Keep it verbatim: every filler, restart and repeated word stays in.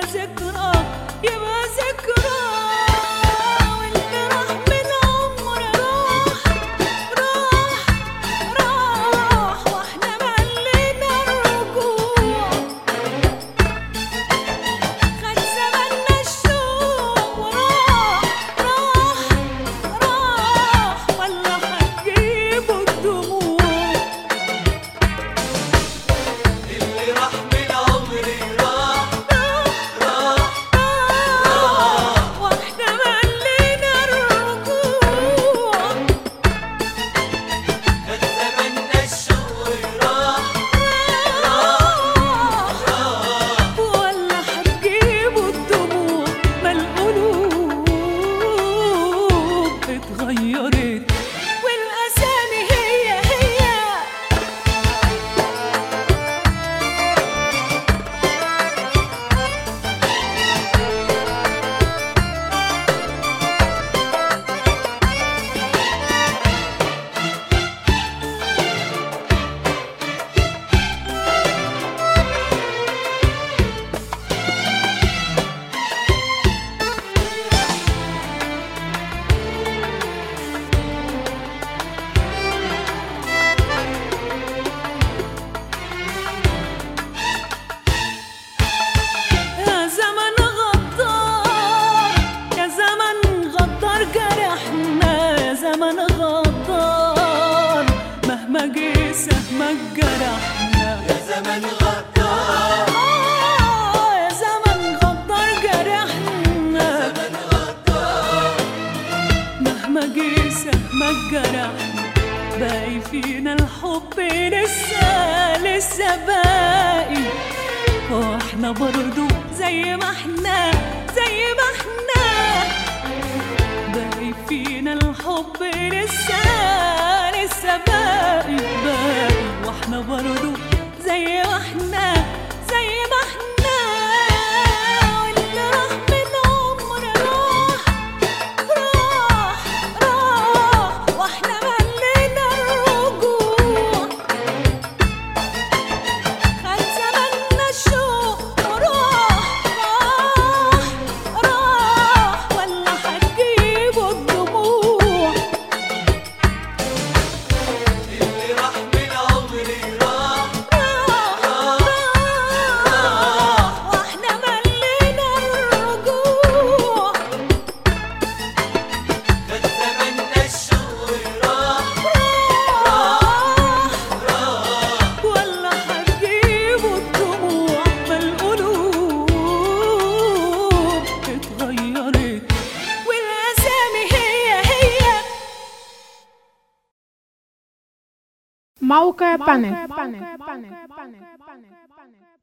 يبقى ذكرى يبقى ذكرى. واللي راح من عمر راح راح راح واحنا ملينا الرجوع. خد زماننا الشوق وراح راح راح ولا هتجيبوا الدموع. اللي راح من عمري راح راح راح واحنا ملينا الرجوع. خد زماننا الشوق راح راح راح ولا هتجيبوا الدموع. ما القلوب اتغيرت والأسامي هي هي. يا زمن غدار يا زمن غدار جرحنا. يا زمن غدار مهما جه سهمك جرحنا. يا زمن غدار آه يا زمن غدار جرحنا. زمن غدار مهما جه سهمك جرحنا. باقي فينا الحب لسه لسه باقي. واحنا برضو زي ما احنا زي ما احنا. باقي فينا الحب لسه لسه باقي باقي. واحنا برضو زي ما احنا زي ما احنا. واللي راح من عمر راح راح راح واحنا ملينا الرجوع. خد زماننا الشوق وراح راح راح ولا هتجيبوا الدموع. اللي راح من عمري راح راح راح واحنا ملينا الرجوع. خد زماننا الشوق راح راح راح ولا هتجيبوا الدموع. ما القلوب اتغيرت والأسامي هي هي. موقع بانك.